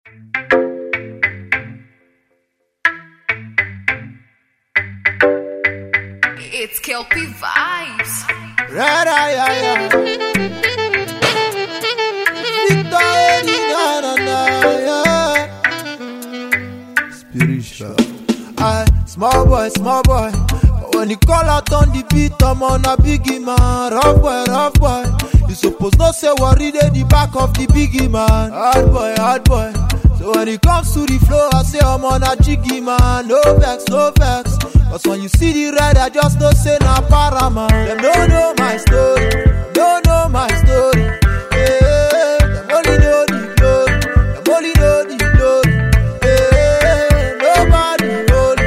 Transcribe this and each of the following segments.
It's Kelpie Vibes. Spiritual. Small boy. But when you call out on the beat, I'm on a biggie man. Rough boy. You suppose not say worry the back of the biggie man. Hard boy. So when it comes to the flow, I say I'm on a jiggy man. No vex. Cause when you see the red, I just don't say na paraman. Them don't know my story. Don't know my story. Yeah, them only know the glory. Them only know the glory. Yeah, nobody holy.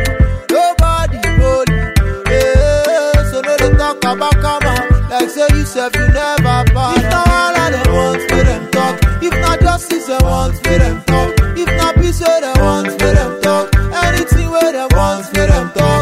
Yeah, so no they talk about karma. Like say you self you never buy. If not all of them want, for them talk. If not justice, they want, for them talk. If not peace, where they want, for them talk. Anything where they want, for them talk.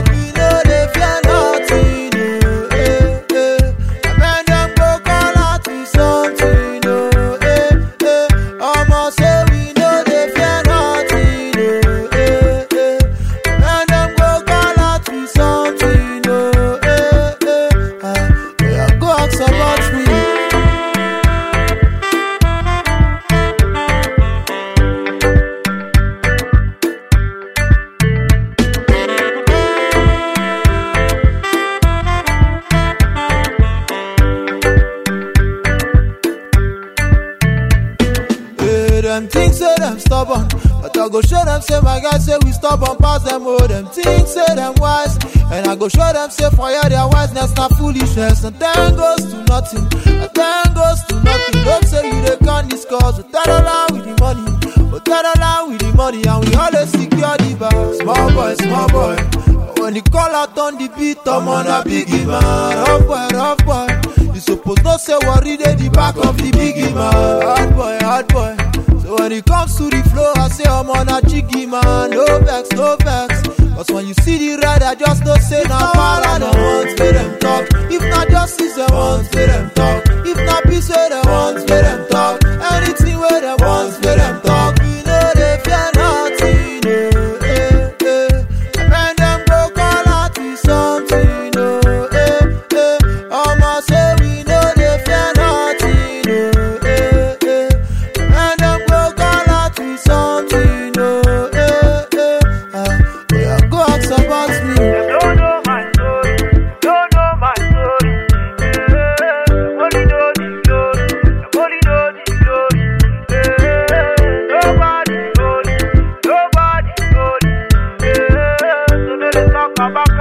Them things say them stubborn, but I go show them say my guys say we stubborn pass them. Oh, them things say them wise, and I go show them say for ya their wiseness not foolishness. And then goes to nothing, Don't say you they can't discuss, but that along with the money, and we always secure the bar. Small boy. But when you call out on the beat, I'm on a biggie man. Rough boy. You suppose not say worry the back of the biggie man. Hard boy. So when it comes to the flow, I say I'm on a jiggy man. No vex. Cause when you see the red, I just don't say na para. They want for them talk. If not justice, they want for them talk. If not peace, where they want for them talk. Anything where they want for them talk. We know they fear nothing. And when them go call out with something. I'ma say we know they fear nothing. And them go call out with something. Go ask about me. They don't know my story. Only know the glory. They only know the glory. Nobody holy. Yeah, so they talk about